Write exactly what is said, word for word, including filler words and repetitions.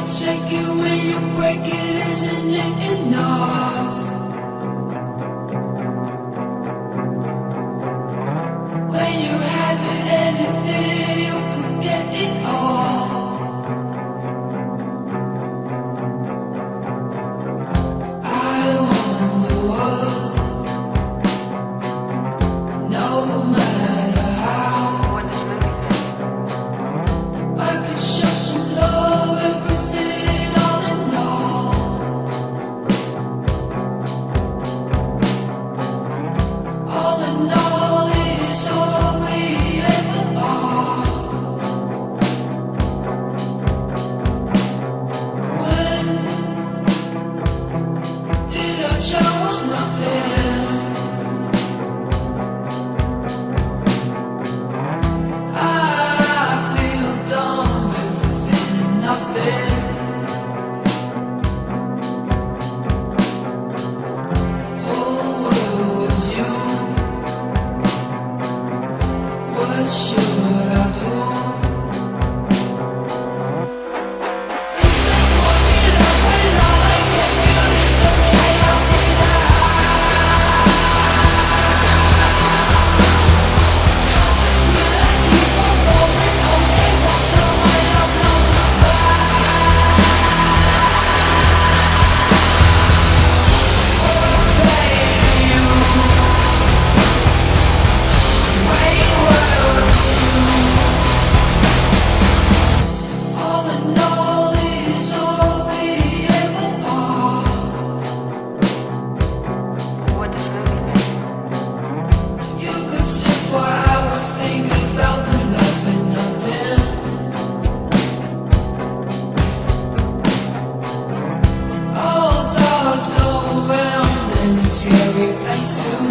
Take it when you break it, isn't it enough? When you have it, anything, you could get it all. I want the world, no matter how. I could show some love, everything, all in all. All in all is all we ever are. When did I chose nothing? I feel dumb, everything and nothing. Whole world was you. What should I do? It's like walking up when all I can feel is the chaos in the How much will I keep on going? Okay, walk somewhere up, no goodbye. For baby, you way worse. All in all is all we ever are. What does movie mean? You could sit for hours thinking about the love and nothing. All thoughts go around in a scary place to